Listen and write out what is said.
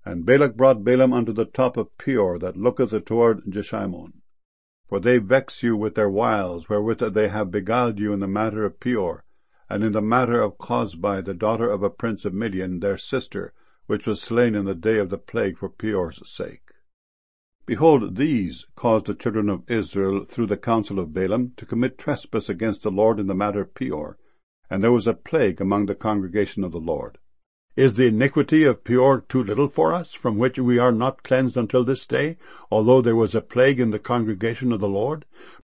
And Balak brought Balaam unto the top of Peor, that looketh toward Jeshimon. For they vex you with their wiles, wherewith they have beguiled you in the matter of Peor, and in the matter of Cosbi, the daughter of a prince of Midian, their sister, which was slain in the day of the plague for Peor's sake. Behold, these caused the children of Israel, through the counsel of Balaam, to commit trespass against the Lord in the matter of Peor, and there was a plague among the congregation of the Lord. Is the iniquity of Peor too little for us, from which we are not cleansed until this day, although there was a plague in the congregation of the Lord?